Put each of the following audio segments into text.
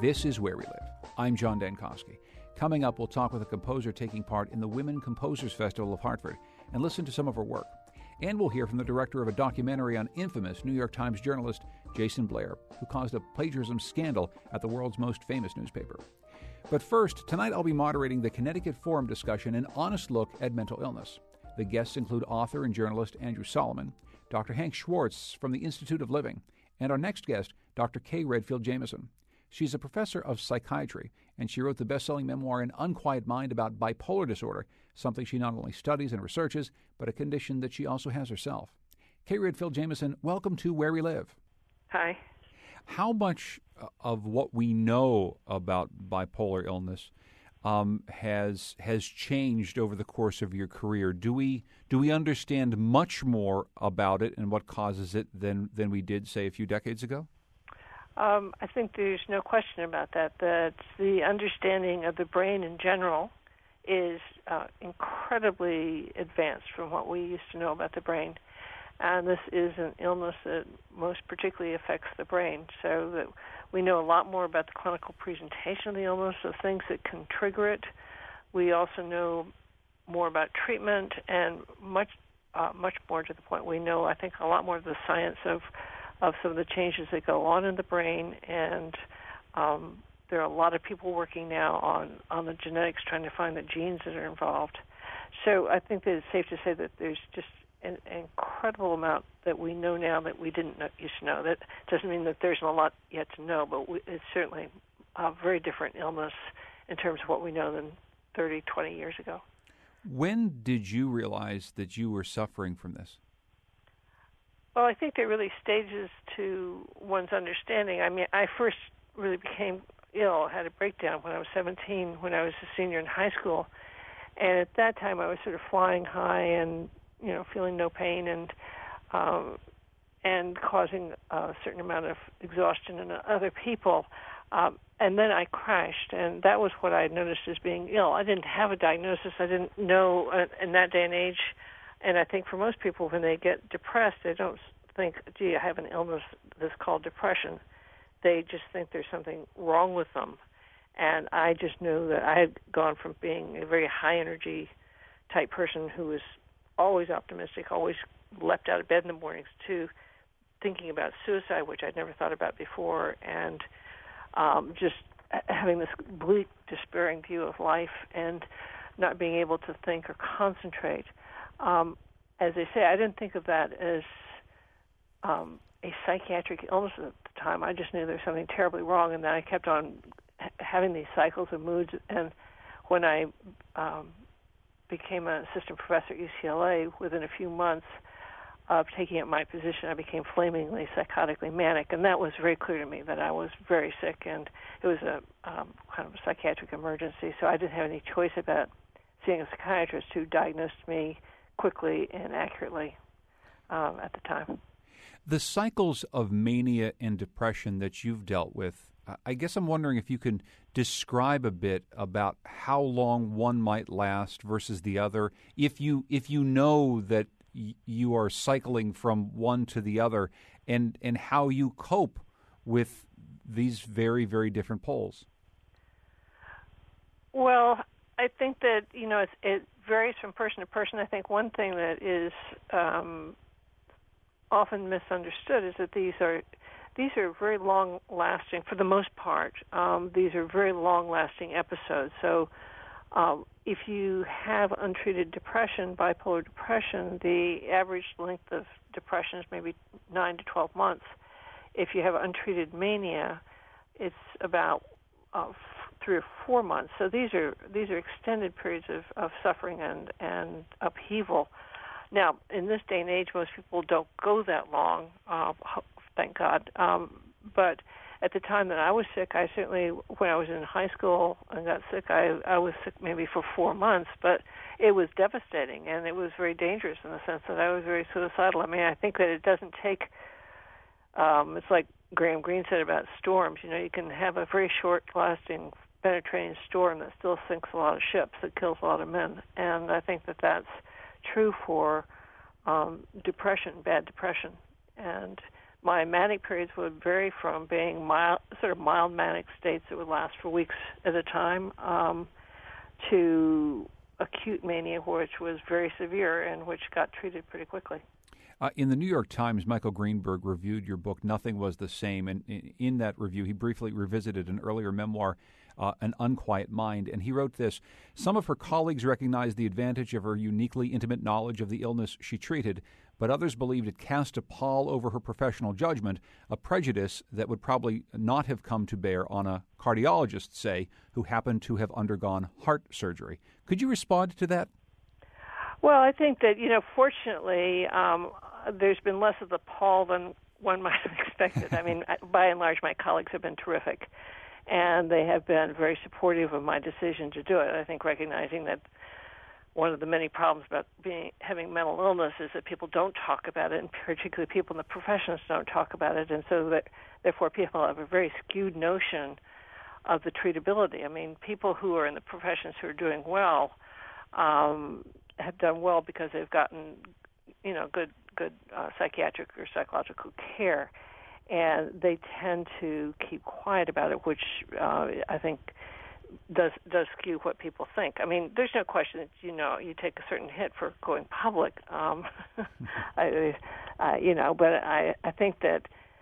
This is Where We Live. I'm John Dankosky. Coming up, we'll talk with a composer taking part in the Women Composers Festival of Hartford and listen to some of her work. And we'll hear from the director of a documentary on infamous New York Times journalist Jason Blair, who caused a plagiarism scandal at the world's most famous newspaper. But first, tonight I'll be moderating the Connecticut Forum discussion, An Honest Look at Mental Illness. The guests include author and journalist Andrew Solomon, Dr. Hank Schwartz from the Institute of Living, and our next guest, Dr. Kay Redfield Jamison. She's a professor of psychiatry, and she wrote the best-selling memoir An Unquiet Mind about bipolar disorder, something she not only studies and researches, but a condition that she also has herself. Kay Redfield Jamison, welcome to Where We Live. Hi. How much of what we know about bipolar illness has changed over the course of your career? Do we understand much more about it and what causes it than we did, say, a few decades ago? I think there's no question about that the understanding of the brain in general is incredibly advanced from what we used to know about the brain. And this is an illness that most particularly affects the brain, so that we know a lot more about the clinical presentation of the illness, the things that can trigger it. We also know more about treatment and much more to the point. We know, I think, a lot more of the science of some of the changes that go on in the brain, and there are a lot of people working now on the genetics, trying to find the genes that are involved. So I think that it's safe to say that there's just an incredible amount that we know now that we didn't used to know. That doesn't mean that there's a lot yet to know, but it's certainly a very different illness in terms of what we know than 30, 20 years ago. When did you realize that you were suffering from this? Well, I think there are really stages to one's understanding. I mean, I first really became ill, had a breakdown when I was 17, when I was a senior in high school. And at that time, I was sort of flying high and, feeling no pain and causing a certain amount of exhaustion in other people. And then I crashed, and that was what I had noticed as being ill. I didn't have a diagnosis. I didn't know in that day and age. And I think for most people, when they get depressed, they don't think, gee, I have an illness that's called depression. They just think there's something wrong with them. And I just knew that I had gone from being a very high-energy type person who was always optimistic, always leapt out of bed in the mornings, to thinking about suicide, which I'd never thought about before, and just having this bleak, despairing view of life and not being able to think or concentrate. As I say, I didn't think of that as a psychiatric illness at the time. I just knew there was something terribly wrong, and then I kept on having these cycles of moods. And when I became an assistant professor at UCLA, within a few months of taking up my position, I became flamingly psychotically manic, and that was very clear to me that I was very sick, and it was a kind of a psychiatric emergency. So I didn't have any choice about seeing a psychiatrist who diagnosed me quickly and accurately at the time. The cycles of mania and depression that you've dealt with, I guess I'm wondering if you can describe a bit about how long one might last versus the other, if you know that you are cycling from one to the other, and how you cope with these very, very different poles. Well, I think that, it varies from person to person. I think one thing that is often misunderstood is that these are very long-lasting, for the most part. These are very long-lasting episodes. So if you have untreated depression, bipolar depression, the average length of depression is maybe 9 to 12 months. If you have untreated mania, it's about 3 or 4 months. So these are extended periods of suffering and upheaval. Now, in this day and age, most people don't go that long, thank God. But at the time that I was sick, I certainly, when I was in high school and got sick, I was sick maybe for 4 months, but it was devastating, and it was very dangerous in the sense that I was very suicidal. I mean, I think that it doesn't take, it's like Graham Greene said about storms, you can have a very short-lasting, penetrating storm that still sinks a lot of ships, that kills a lot of men, and I think that that's true for depression, bad depression. And my manic periods would vary from being mild, sort of mild manic states that would last for weeks at a time, to acute mania, which was very severe and which got treated pretty quickly. In the New York Times, Michael Greenberg reviewed your book, Nothing Was the Same, and in that review, he briefly revisited an earlier memoir, An Unquiet Mind, and he wrote this: "Some of her colleagues recognized the advantage of her uniquely intimate knowledge of the illness she treated, but others believed it cast a pall over her professional judgment, a prejudice that would probably not have come to bear on a cardiologist, say, who happened to have undergone heart surgery." Could you respond to that? Well, I think that, fortunately, there's been less of the pall than one might have expected. I mean, by and large, my colleagues have been terrific, and they have been very supportive of my decision to do it. I think recognizing that one of the many problems about having mental illness is that people don't talk about it, and particularly people in the professions don't talk about it, and so that therefore people have a very skewed notion of the treatability. I mean, people who are in the professions who are doing well have done well because they've gotten, good psychiatric or psychological care, and they tend to keep quiet about it, which I think does skew what people think. I mean, there's no question that you take a certain hit for going public, but I think that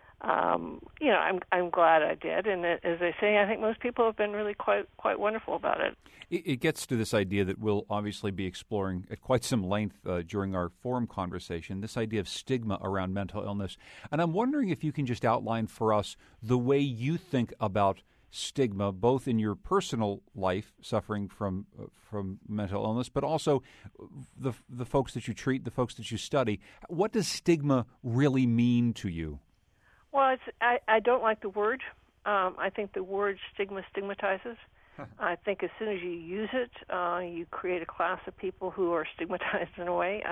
I'm glad I did, and as I say, I think most people have been really quite wonderful about it. It gets to this idea that we'll obviously be exploring at quite some length during our forum conversation, this idea of stigma around mental illness. And I'm wondering if you can just outline for us the way you think about stigma, both in your personal life, suffering from mental illness, but also the folks that you treat, the folks that you study. What does stigma really mean to you? Well, I don't like the word. I think the word stigmatizes. I think as soon as you use it, you create a class of people who are stigmatized in a way.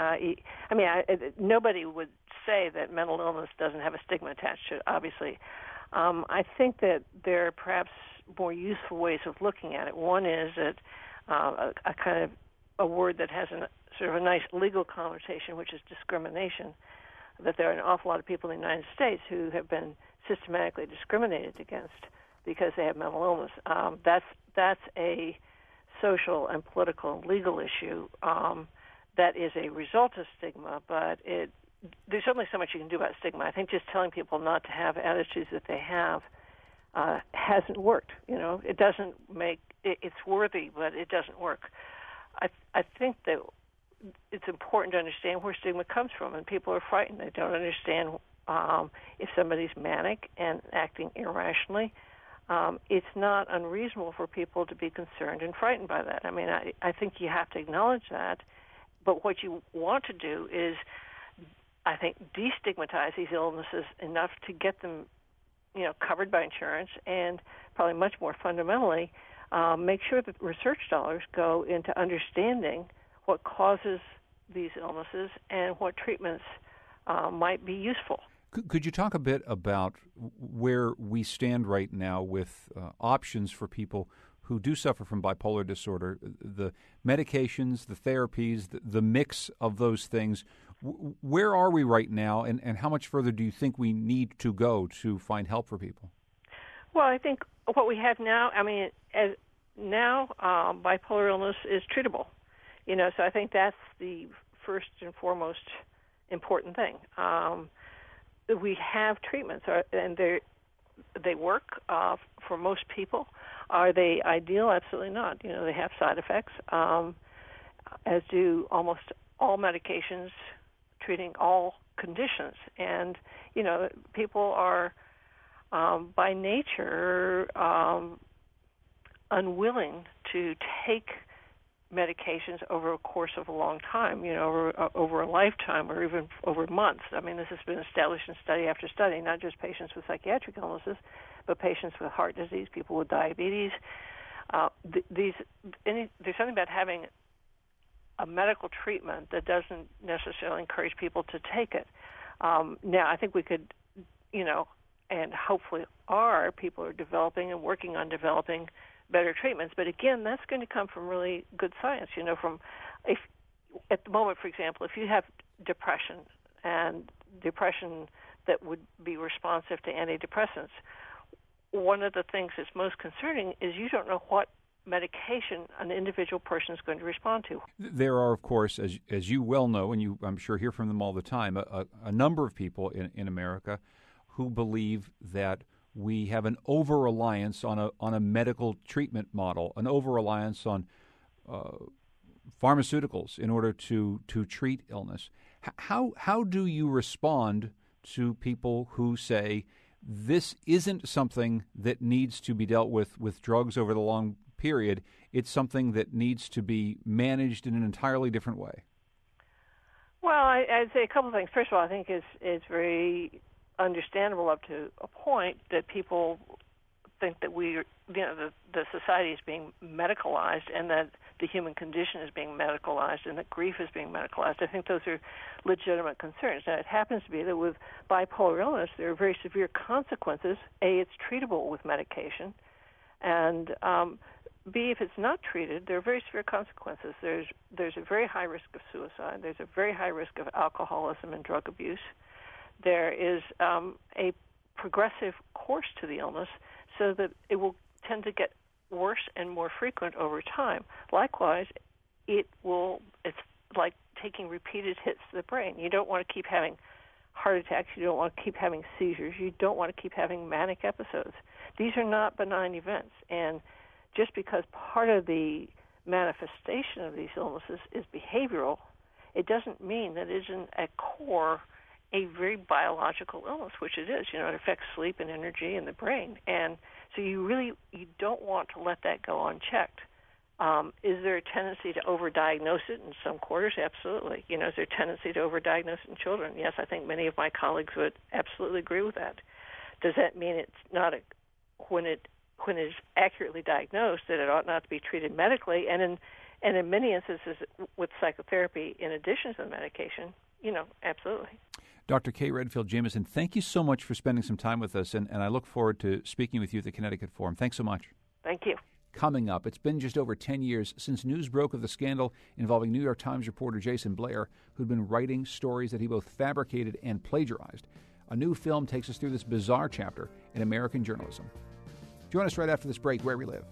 Nobody would say that mental illness doesn't have a stigma attached to it, obviously. I think that there are perhaps more useful ways of looking at it. One is that a kind of a word that has sort of a nice legal connotation, which is discrimination, that there are an awful lot of people in the United States who have been systematically discriminated against because they have mental illness. That's a social and political and legal issue that is a result of stigma, but there's only so much you can do about stigma. I think just telling people not to have attitudes that they have hasn't worked. It doesn't it's worthy, but it doesn't work. I think that it's important to understand where stigma comes from, and people are frightened. They don't understand if somebody's manic and acting irrationally. It's not unreasonable for people to be concerned and frightened by that. I mean, I think you have to acknowledge that, but what you want to do is, I think, destigmatize these illnesses enough to get them, covered by insurance, and probably much more fundamentally, make sure that research dollars go into understanding what causes these illnesses and what treatments might be useful. Could you talk a bit about where we stand right now with options for people who do suffer from bipolar disorder, the medications, the therapies, the mix of those things? Where are we right now, and how much further do you think we need to go to find help for people? Well, I think what we have now, bipolar illness is treatable. So I think that's the first and foremost important thing. We have treatments, and they work for most people. Are they ideal? Absolutely not. They have side effects, as do almost all medications treating all conditions. And, people are by nature unwilling to take medications over a course of a long time, over a lifetime or even over months. I mean, this has been established in study after study, not just patients with psychiatric illnesses, but patients with heart disease, people with diabetes. There's something about having a medical treatment that doesn't necessarily encourage people to take it. Now, I think we could, and hopefully people are developing and working on developing better treatments, but again, that's going to come from really good science. At the moment, for example, if you have depression, and depression that would be responsive to antidepressants. One of the things that's most concerning is you don't know what medication an individual person is going to respond to. There are, of course, as you well know, and you I'm sure hear from them all the time, a number of people in America who believe that we have an over-reliance on a medical treatment model, an over-reliance on pharmaceuticals in order to treat illness. How do you respond to people who say this isn't something that needs to be dealt with drugs over the long period? It's something that needs to be managed in an entirely different way. Well, I'd say a couple of things. First of all, I think it's very understandable up to a point that people think that the society is being medicalized and that the human condition is being medicalized and that grief is being medicalized. I think those are legitimate concerns. Now, it happens to be that with bipolar illness, there are very severe consequences. A, it's treatable with medication, and B, if it's not treated, there are very severe consequences. There's a very high risk of suicide. There's a very high risk of alcoholism and drug abuse. There is a progressive course to the illness so that it will tend to get worse and more frequent over time. Likewise, it's like taking repeated hits to the brain. You don't want to keep having heart attacks. You don't want to keep having seizures. You don't want to keep having manic episodes. These are not benign events. And just because part of the manifestation of these illnesses is behavioral, it doesn't mean that it isn't at core a very biological illness, which it is. It affects sleep and energy in the brain. And so you don't want to let that go unchecked. Is there a tendency to overdiagnose it in some quarters? Absolutely. Is there a tendency to overdiagnose it in children? Yes, I think many of my colleagues would absolutely agree with that. Does that mean it's not when it is accurately diagnosed that it ought not to be treated medically? And in many instances with psychotherapy in addition to the medication, absolutely. Dr. Kay Redfield Jamison, thank you so much for spending some time with us, and I look forward to speaking with you at the Connecticut Forum. Thanks so much. Thank you. Coming up, it's been just over 10 years since news broke of the scandal involving New York Times reporter Jason Blair, who'd been writing stories that he both fabricated and plagiarized. A new film takes us through this bizarre chapter in American journalism. Join us right after this break, Where We Live.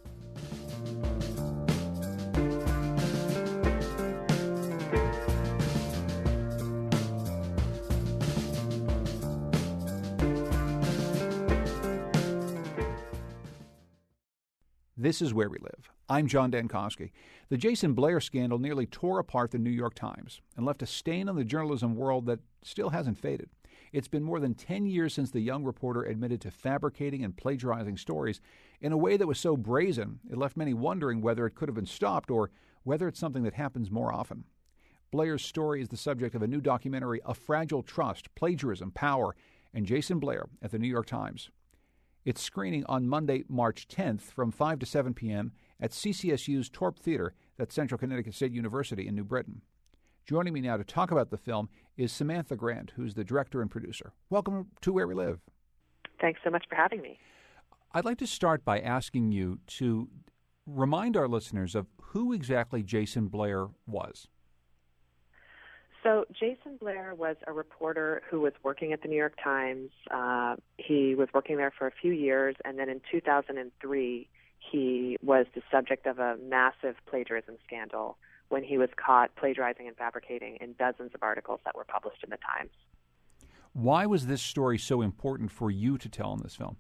This is Where We Live. I'm John Dankosky. The Jason Blair scandal nearly tore apart the New York Times and left a stain on the journalism world that still hasn't faded. It's been more than 10 years since the young reporter admitted to fabricating and plagiarizing stories in a way that was so brazen it left many wondering whether it could have been stopped or whether it's something that happens more often. Blair's story is the subject of a new documentary, A Fragile Trust, Plagiarism, Power, and Jason Blair at the New York Times. It's screening on Monday, March 10th from 5 to 7 p.m. at CCSU's Torp Theater at Central Connecticut State University in New Britain. Joining me now to talk about the film is Samantha Grant, who's the director and producer. Welcome to Where We Live. Thanks so much for having me. I'd like to start by asking you to remind our listeners of who exactly Jason Blair was. So Jason Blair was a reporter who was working at the New York Times. He was working there for a few years, and then in 2003, he was the subject of a massive plagiarism scandal when he was caught plagiarizing and fabricating in dozens of articles that were published in the Times. Why was this story so important for you to tell in this film?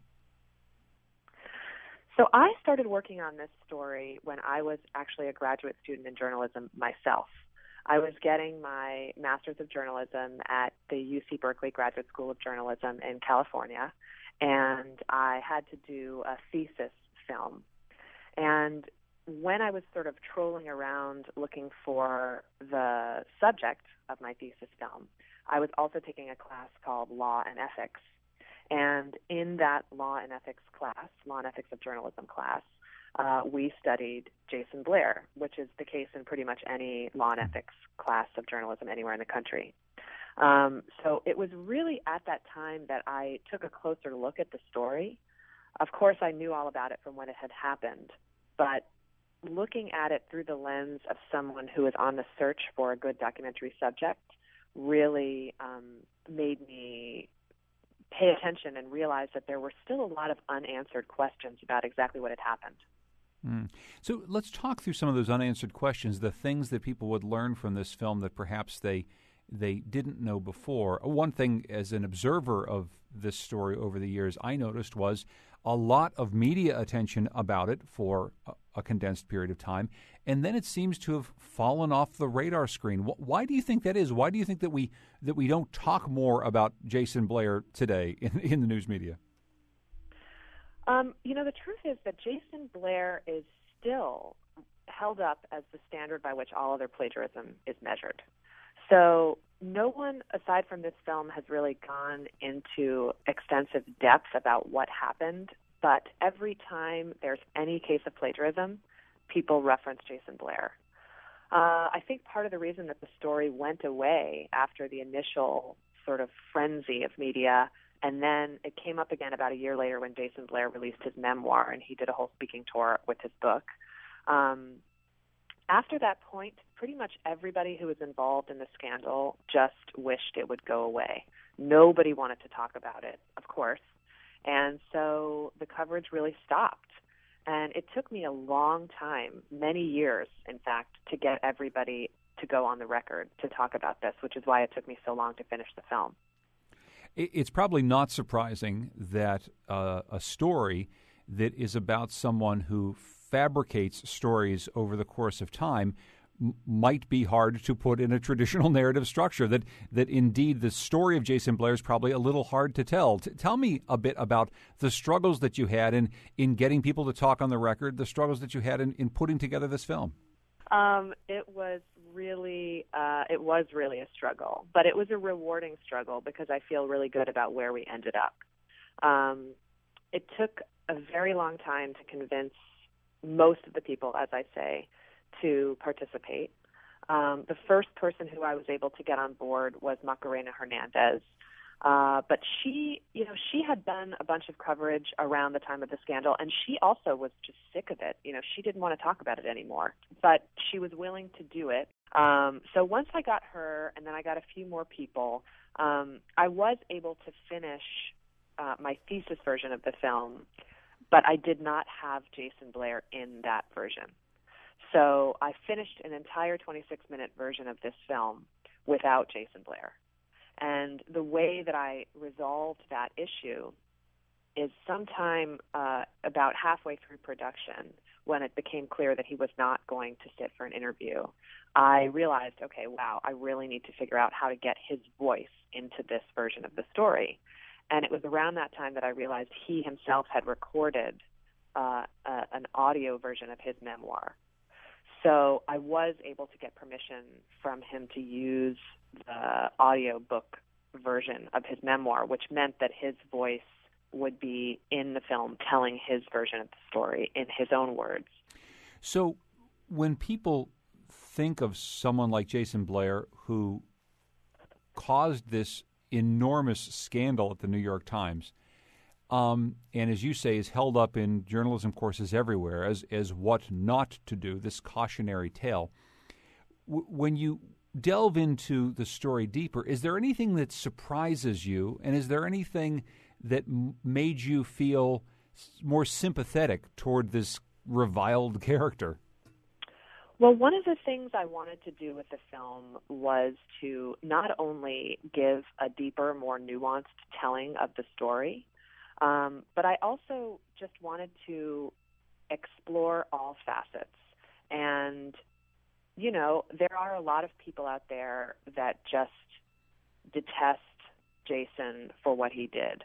So I started working on this story when I was actually a graduate student in journalism myself. I was getting my Master's of Journalism at the UC Berkeley Graduate School of Journalism in California, and I had to do a thesis film. And when I was sort of trolling around looking for the subject of my thesis film, I was also taking a class called Law and Ethics. And in that Law and Ethics class, Law and Ethics of Journalism class, we studied Jason Blair, which is the case in pretty much any law and ethics class of journalism anywhere in the country. So it was really at that time that I took a closer look at the story. Of course, I knew all about it from when it had happened, but looking at it through the lens of someone who is on the search for a good documentary subject really made me pay attention and realize that there were still a lot of unanswered questions about exactly what had happened. So let's talk through some of those unanswered questions, the things that people would learn from this film that perhaps they didn't know before. One thing, as an observer of this story over the years, I noticed was a lot of media attention about it for a condensed period of time, and then it seems to have fallen off the radar screen. Why do you think that is? Why do you think that we don't talk more about Jason Blair today in the news media? The truth is that Jason Blair is still held up as the standard by which all other plagiarism is measured. So no one, aside from this film, has really gone into extensive depth about what happened, but every time there's any case of plagiarism, people reference Jason Blair. I think part of the reason that the story went away after the initial sort of frenzy of media, and then it came up again about a year later when Jason Blair released his memoir and he did a whole speaking tour with his book. After that point, pretty much everybody who was involved in the scandal just wished it would go away. Nobody wanted to talk about it, of course. And so the coverage really stopped. And it took me a long time, many years, in fact, to get everybody to go on the record to talk about this, which is why it took me so long to finish the film. It's probably not surprising that a story that is about someone who fabricates stories over the course of time might be hard to put in a traditional narrative structure, that indeed the story of Jason Blair is probably a little hard to tell. Tell me a bit about the struggles that you had in getting people to talk on the record, the struggles that you had in putting together this film. It was really a struggle, but it was a rewarding struggle because I feel really good about where we ended up. It took a very long time to convince most of the people, as I say, to participate. The first person who I was able to get on board was Macarena Hernandez. But she had done a bunch of coverage around the time of the scandal, and she also was just sick of it. She didn't want to talk about it anymore, but she was willing to do it. So once I got her, and then I got a few more people, I was able to finish my thesis version of the film, but I did not have Jason Blair in that version. So I finished an entire 26-minute version of this film without Jason Blair. And the way that I resolved that issue is sometime about halfway through production, when it became clear that he was not going to sit for an interview, I realized, okay, wow, I really need to figure out how to get his voice into this version of the story. And it was around that time that I realized he himself had recorded an audio version of his memoir. So I was able to get permission from him to use the audio book version of his memoir, which meant that his voice would be in the film telling his version of the story in his own words. So when people think of someone like Jason Blair, who caused this enormous scandal at the New York Times, and as you say, is held up in journalism courses everywhere as what not to do, this cautionary tale. When you delve into the story deeper, is there anything that surprises you, and is there anything that made you feel more sympathetic toward this reviled character? Well, one of the things I wanted to do with the film was to not only give a deeper, more nuanced telling of the story, but I also just wanted to explore all facets. And, there are a lot of people out there that just detest Jason for what he did.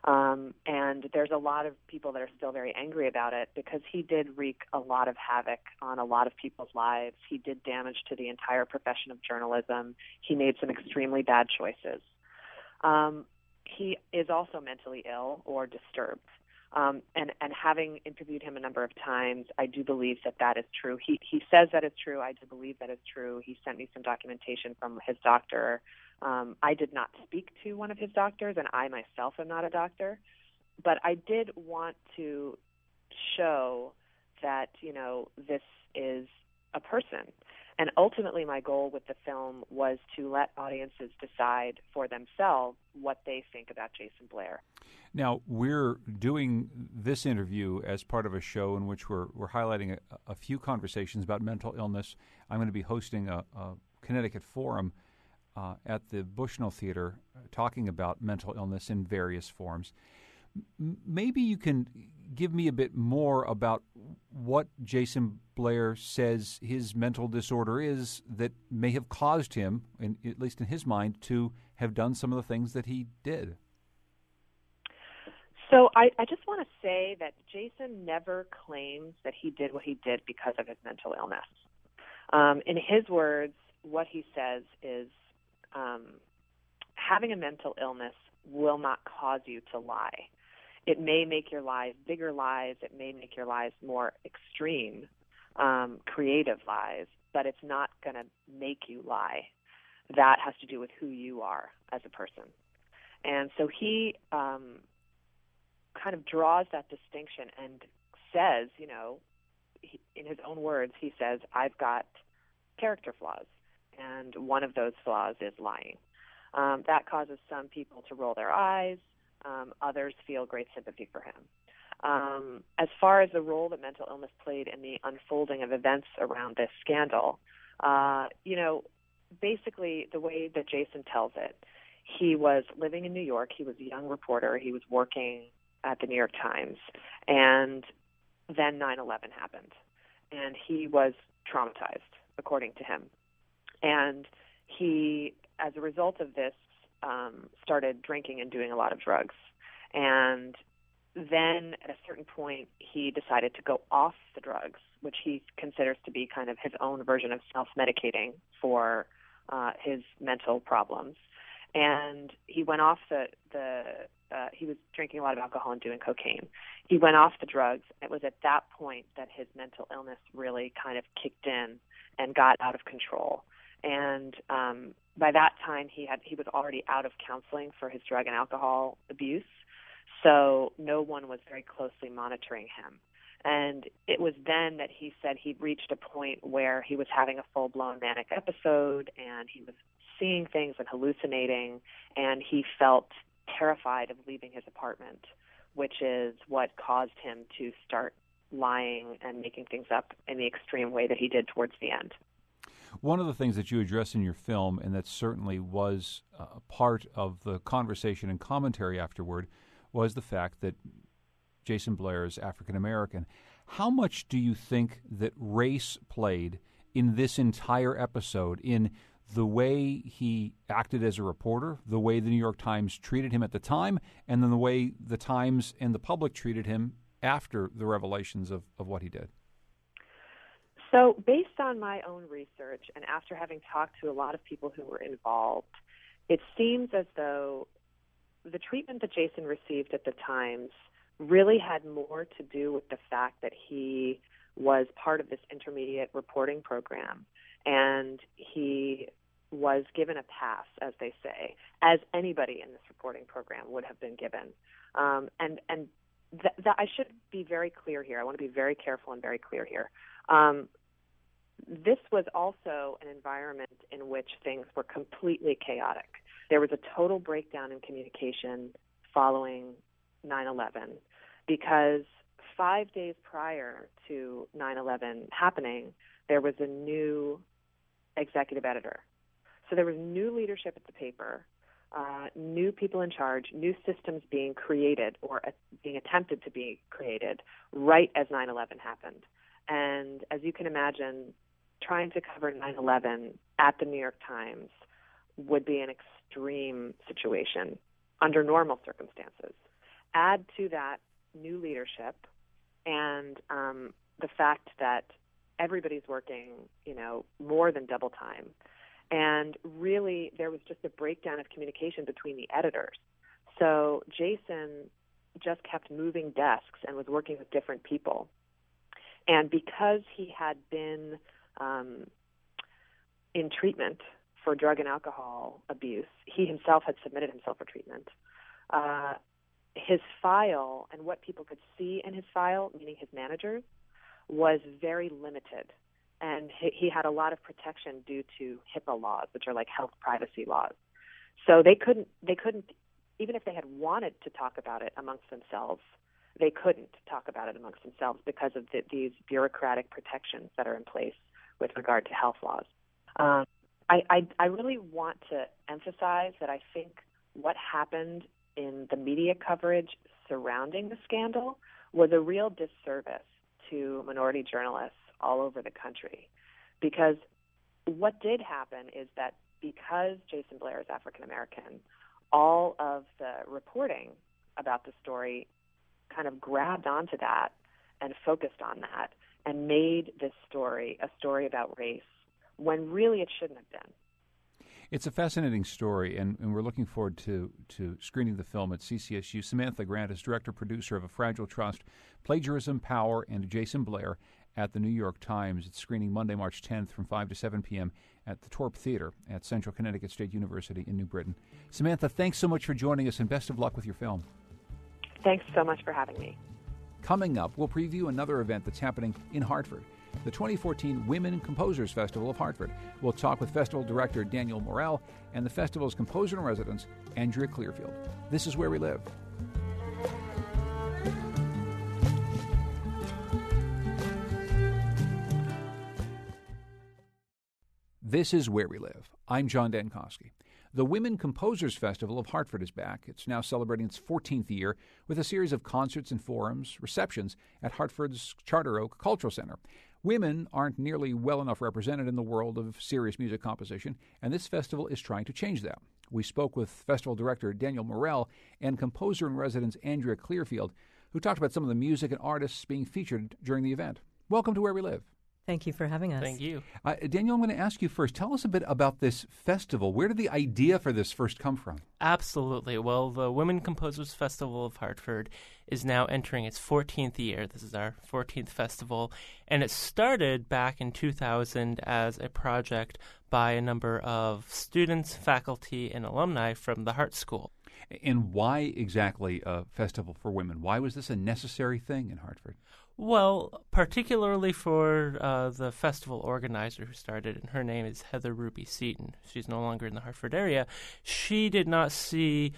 And there's a lot of people that are still very angry about it because he did wreak a lot of havoc on a lot of people's lives. He did damage to the entire profession of journalism. He made some extremely bad choices. He is also mentally ill or disturbed. And having interviewed him a number of times, I do believe that is true. He says that it's true. I do believe that it's true. He sent me some documentation from his doctor. I did not speak to one of his doctors, and I myself am not a doctor. But I did want to show that, this is a person. And ultimately, my goal with the film was to let audiences decide for themselves what they think about Jason Blair. Now, we're doing this interview as part of a show in which we're highlighting a few conversations about mental illness. I'm going to be hosting a Connecticut forum at the Bushnell Theater talking about mental illness in various forms. Maybe you can give me a bit more about what Jason Blair says his mental disorder is that may have caused him, at least in his mind, to have done some of the things that he did. So I just want to say that Jason never claims that he did what he did because of his mental illness. In his words, what he says is having a mental illness will not cause you to lie. It may make your lies bigger lies. It may make your lies more extreme, creative lies, but it's not going to make you lie. That has to do with who you are as a person. And so he kind of draws that distinction and says, in his own words, he says, I've got character flaws, and one of those flaws is lying. That causes some people to roll their eyes. Others feel great sympathy for him. As far as the role that mental illness played in the unfolding of events around this scandal, basically the way that Jason tells it, he was living in New York. He was a young reporter. He was working at the New York Times, and then 9/11 happened, and he was traumatized, according to him. And he, as a result of this, started drinking and doing a lot of drugs. And then at a certain point, he decided to go off the drugs, which he considers to be kind of his own version of self-medicating for his mental problems. And he went off he was drinking a lot of alcohol and doing cocaine. He went off the drugs. It was at that point that his mental illness really kind of kicked in and got out of control. And by that time, he was already out of counseling for his drug and alcohol abuse, so no one was very closely monitoring him. And it was then that he said he'd reached a point where he was having a full-blown manic episode, and he was seeing things and hallucinating, and he felt terrified of leaving his apartment, which is what caused him to start lying and making things up in the extreme way that he did towards the end. One of the things that you address in your film, and that certainly was part of the conversation and commentary afterward, was the fact that Jason Blair is African American. How much do you think that race played in this entire episode, in the way he acted as a reporter, the way the New York Times treated him at the time, and then the way the Times and the public treated him after the revelations of what he did? So based on my own research and after having talked to a lot of people who were involved, it seems as though the treatment that Jason received at the Times really had more to do with the fact that he was part of this intermediate reporting program, and he was given a pass, as they say, as anybody in this reporting program would have been given. That I should be very clear here. I want to be very careful and very clear here. This was also an environment in which things were completely chaotic. There was a total breakdown in communication following 9/11 because 5 days prior to 9/11 happening, there was a new executive editor. So there was new leadership at the paper, new people in charge, new systems being created or being attempted to be created right as 9/11 happened. And as you can imagine, trying to cover 9/11 at the New York Times would be an extreme situation under normal circumstances. Add to that new leadership and the fact that everybody's working, more than double time. And really, there was just a breakdown of communication between the editors. So Jason just kept moving desks and was working with different people. And because he had been in treatment for drug and alcohol abuse, he himself had submitted himself for treatment. His file and what people could see in his file, meaning his managers, was very limited. and he had a lot of protection due to HIPAA laws, which are like health privacy laws. So they couldn't, even if they had wanted to talk about it amongst themselves, they couldn't talk about it amongst themselves because of these bureaucratic protections that are in place with regard to health laws. I really want to emphasize that I think what happened in the media coverage surrounding the scandal was a real disservice to minority journalists all over the country. Because what did happen is that because Jason Blair is African American, all of the reporting about the story kind of grabbed onto that and focused on that and made this story a story about race when really it shouldn't have been. It's a fascinating story, and we're looking forward to screening the film at CCSU. Samantha Grant is director-producer of A Fragile Trust, Plagiarism, Power, and Jason Blair at the New York Times. It's screening Monday, March 10th from 5 to 7 p.m. at the Torp Theater at Central Connecticut State University in New Britain. Samantha, thanks so much for joining us, and best of luck with your film. Thanks so much for having me. Coming up, we'll preview another event that's happening in Hartford, the 2014 Women Composers Festival of Hartford. We'll talk with festival director Daniel Morell and the festival's composer-in-residence, Andrea Clearfield. This is Where We Live. This is Where We Live. I'm John Dankosky. The Women Composers Festival of Hartford is back. It's now celebrating its 14th year with a series of concerts and forums, receptions at Hartford's Charter Oak Cultural Center. Women aren't nearly well enough represented in the world of serious music composition, and this festival is trying to change that. We spoke with festival director Daniel Morell and composer-in-residence Andrea Clearfield, who talked about some of the music and artists being featured during the event. Welcome to Where We Live. Thank you for having us. Thank you. Daniel, I'm going to ask you first. Tell us a bit about this festival. Where did the idea for this first come from? Absolutely. Well, the Women Composers Festival of Hartford is now entering its 14th year. This is our 14th festival, and it started back in 2000 as a project by a number of students, faculty, and alumni from the Hart School. And why exactly a festival for women? Why was this a necessary thing in Hartford? Well, particularly for the festival organizer who started, and her name is Heather Ruby Seaton. She's no longer in the Hartford area. She did not see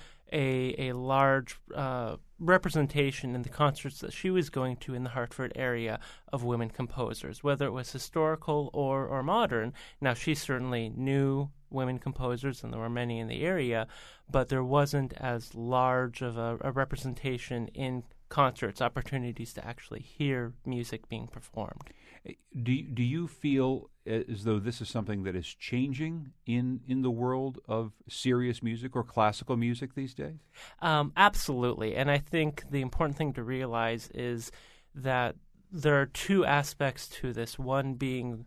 a large representation in the concerts that she was going to in the Hartford area of women composers, whether it was historical or modern. Now, she certainly knew women composers, and there were many in the area, but there wasn't as large of a representation in concerts, opportunities to actually hear music being performed. Do you feel as though this is something that is changing in the world of serious music or classical music these days? Absolutely. And I think the important thing to realize is that there are two aspects to this. One being,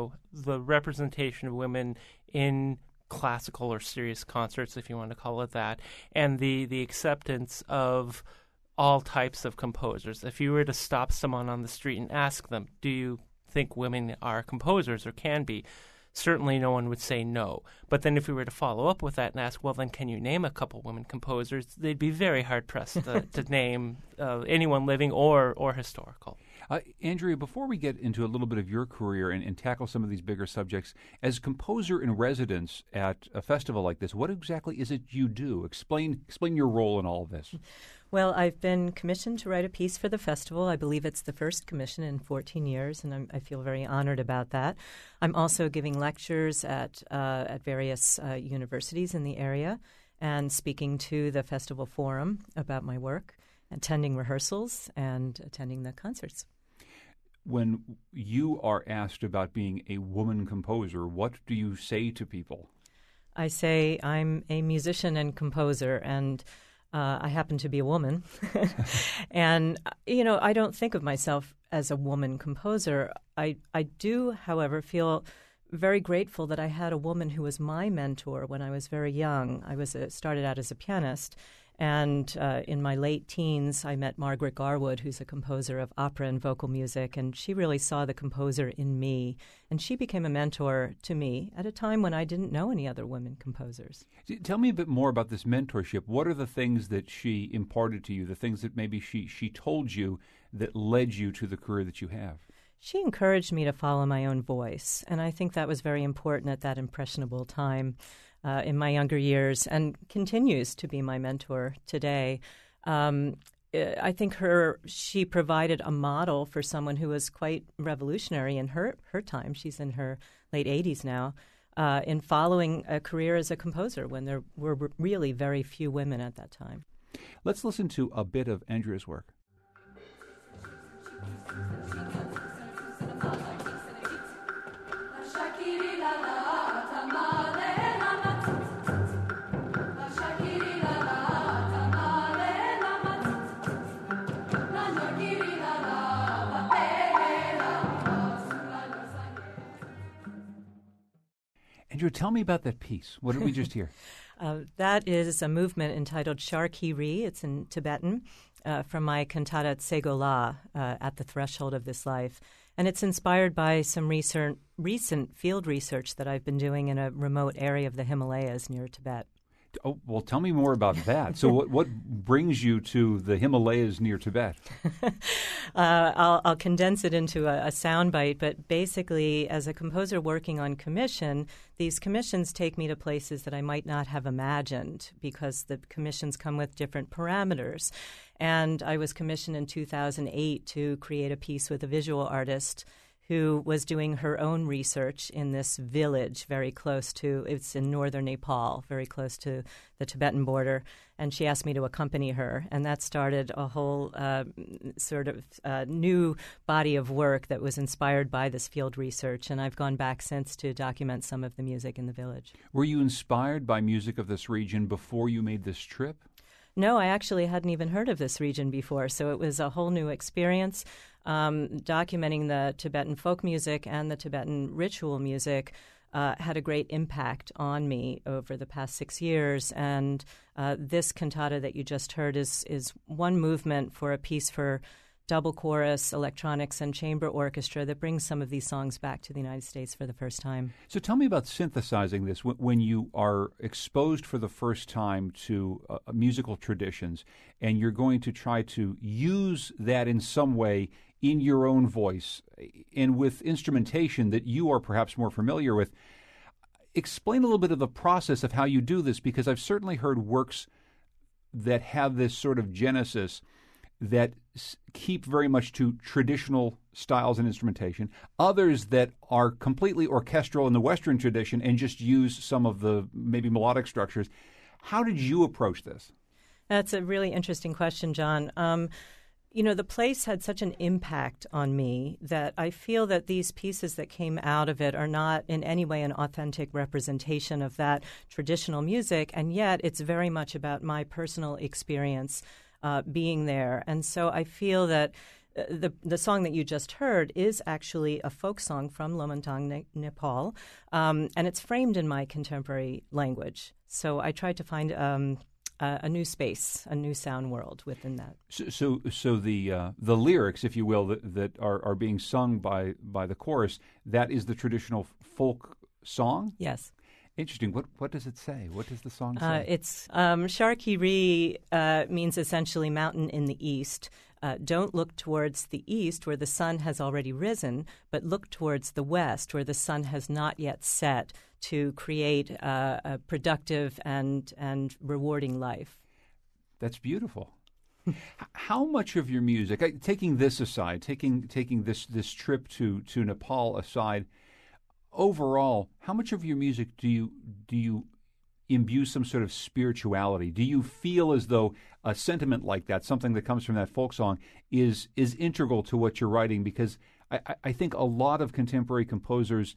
the representation of women in classical or serious concerts, if you want to call it that, and the acceptance of all types of composers. If you were to stop someone on the street and ask them, do you think women are composers or can be? Certainly no one would say no. But then if we were to follow up with that and ask, well, then can you name a couple women composers? They'd be very hard-pressed to name anyone living or historical. Andrea, before we get into a little bit of your career and tackle some of these bigger subjects, as composer-in-residence at a festival like this, what exactly is it you do? Explain your role in all of this. Well, I've been commissioned to write a piece for the festival. I believe it's the first commission in 14 years, and I feel very honored about that. I'm also giving lectures at various universities in the area and speaking to the festival forum about my work, attending rehearsals, and attending the concerts. When you are asked about being a woman composer, what do you say to people? I say I'm a musician and composer, and I happen to be a woman. And, I don't think of myself as a woman composer. I do, however, feel very grateful that I had a woman who was my mentor when I was very young. I started out as a pianist, and in my late teens, I met Margaret Garwood, who's a composer of opera and vocal music, and she really saw the composer in me, and she became a mentor to me at a time when I didn't know any other women composers. Tell me a bit more about this mentorship. What are the things that she imparted to you, the things that maybe she told you that led you to the career that you have? she encouraged me to follow my own voice. And I think that was very important at that impressionable time in my younger years, and continues to be my mentor today. I think she provided a model for someone who was quite revolutionary in her time. She's in her late 80s now, in following a career as a composer when there were really very few women at that time. Let's listen to a bit of Andrea's work. Andrew, tell me about that piece. What did we just hear? That is a movement entitled Char Ki Ri. It's in Tibetan, from my cantata Tsegola, At the Threshold of This Life. And it's inspired by some recent field research that I've been doing in a remote area of the Himalayas near Tibet. Oh, well, tell me more about that. So what brings you to the Himalayas near Tibet? I'll condense it into a soundbite, but basically, as a composer working on commission, these commissions take me to places that I might not have imagined because the commissions come with different parameters. And I was commissioned in 2008 to create a piece with a visual artist who was doing her own research in this village it's in northern Nepal, very close to the Tibetan border. And she asked me to accompany her. And that started a whole new body of work that was inspired by this field research. And I've gone back since to document some of the music in the village. Were you inspired by music of this region before you made this trip? No, I actually hadn't even heard of this region before, so it was a whole new experience. Documenting the Tibetan folk music and the Tibetan ritual music had a great impact on me over the past 6 years. And this cantata that you just heard is one movement for a piece for double chorus, electronics, and chamber orchestra that brings some of these songs back to the United States for the first time. So tell me about synthesizing this when you are exposed for the first time to musical traditions and you're going to try to use that in some way in your own voice and with instrumentation that you are perhaps more familiar with. Explain a little bit of the process of how you do this, because I've certainly heard works that have this sort of genesis that keep very much to traditional styles and instrumentation, others that are completely orchestral in the Western tradition and just use some of the maybe melodic structures. How did you approach this? That's a really interesting question, John. The place had such an impact on me that I feel that these pieces that came out of it are not in any way an authentic representation of that traditional music, and yet it's very much about my personal experience being there. And so I feel that the song that you just heard is actually a folk song from Lomantang, Nepal, and it's framed in my contemporary language. So I tried to find a new space, a new sound world within that. So the lyrics, if you will, that are being sung by the chorus, that is the traditional folk song? Yes. Interesting. What does it say? What does the song say? It's Char Ki Ri means essentially mountain in the east. Don't look towards the east where the sun has already risen, but look towards the west where the sun has not yet set to create a productive and rewarding life. That's beautiful. How much of your music, taking this aside, taking this trip to Nepal aside, overall, how much of your music do you imbue some sort of spirituality? Do you feel as though a sentiment like that, something that comes from that folk song, is integral to what you're writing? Because I think a lot of contemporary composers,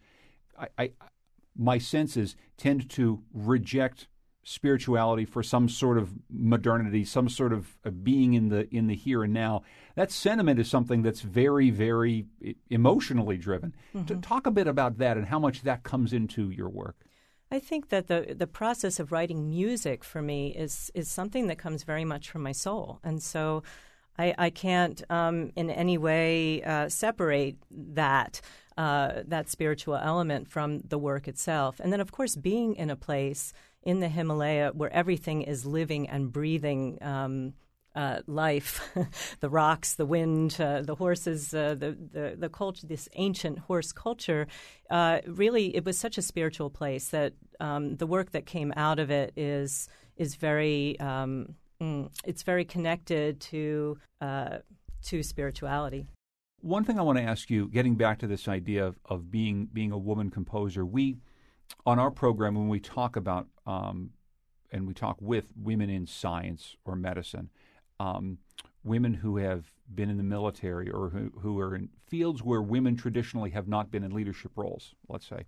my senses, tend to reject spirituality for some sort of modernity, some sort of being in the here and now. That sentiment is something that's very, very emotionally driven. Mm-hmm. To talk a bit about that and how much that comes into your work. I think that the process of writing music for me is something that comes very much from my soul, and so I can't in any way separate that spiritual element from the work itself. And then, of course, being in a place in the Himalaya where everything is living and breathing life, the rocks, the wind, the horses, the culture, this ancient horse culture, really it was such a spiritual place that the work that came out of it is very it's very connected to spirituality. One thing I want to ask you, getting back to this idea of being a woman composer, we on our program when we talk about and we talk with women in science or medicine. Women who have been in the military or who are in fields where women traditionally have not been in leadership roles, let's say.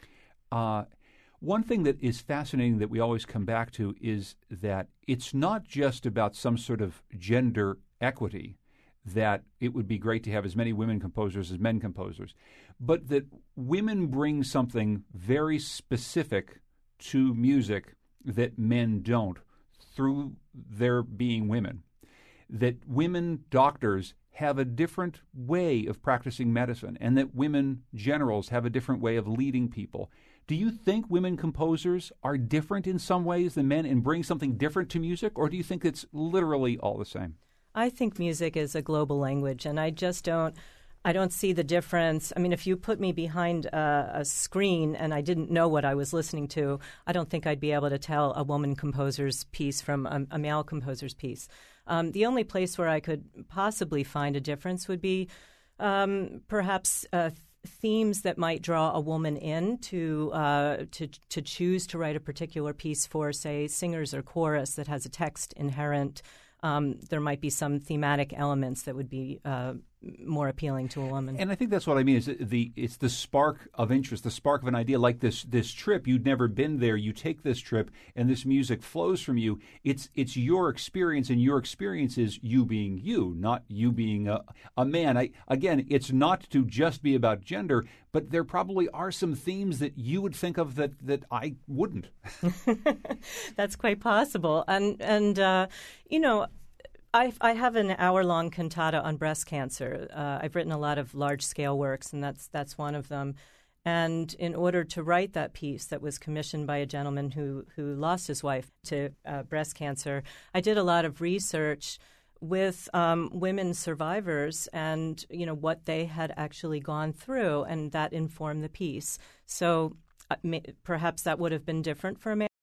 One thing that is fascinating that we always come back to is that it's not just about some sort of gender equity, that it would be great to have as many women composers as men composers, but that women bring something very specific to music that men don't through their being women. That women doctors have a different way of practicing medicine, and that women generals have a different way of leading people. Do you think women composers are different in some ways than men and bring something different to music, or do you think it's literally all the same? I think music is a global language, and I don't see the difference. I mean, if you put me behind a screen and I didn't know what I was listening to, I don't think I'd be able to tell a woman composer's piece from a male composer's piece. The only place where I could possibly find a difference would be perhaps themes that might draw a woman in to choose to write a particular piece for, say, singers or chorus that has a text inherent. There might be some thematic elements that would be more appealing to a woman. And I think that's what I mean. It's the spark of interest, the spark of an idea. Like this trip, you'd never been there. You take this trip, and this music flows from you. It's your experience, and your experience is you being you, not you being a man. Again, it's not to just be about gender, but there probably are some themes that you would think of that I wouldn't. That's quite possible, and you know. I have an hour-long cantata on breast cancer. I've written a lot of large-scale works, and that's one of them. And in order to write that piece that was commissioned by a gentleman who lost his wife to breast cancer, I did a lot of research with women survivors and what they had actually gone through, and that informed the piece. So perhaps that would have been different for a man.